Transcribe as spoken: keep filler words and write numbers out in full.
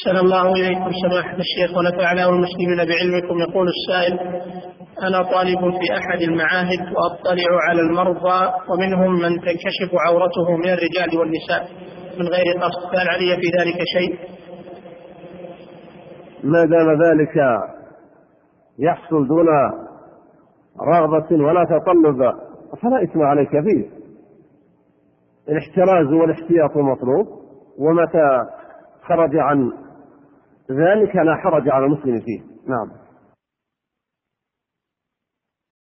أحسن الله إليكم سماحة الشيخ ونفعنا والمسلمين بعلمكم. يقول السائل: أنا طالب في أحد المعاهد وأطلع على المرضى ومنهم من تنكشف عورته من الرجال والنساء من غير قصد، هل علي في ذلك شيء؟ ما دام ذلك يحصل دون رغبة ولا تطلب فلا إثم عليك فيه. الاحتراز والاحتياط مطلوب، ومتى خرج عن ذلك لا حرج على المسلم فيه. نعم.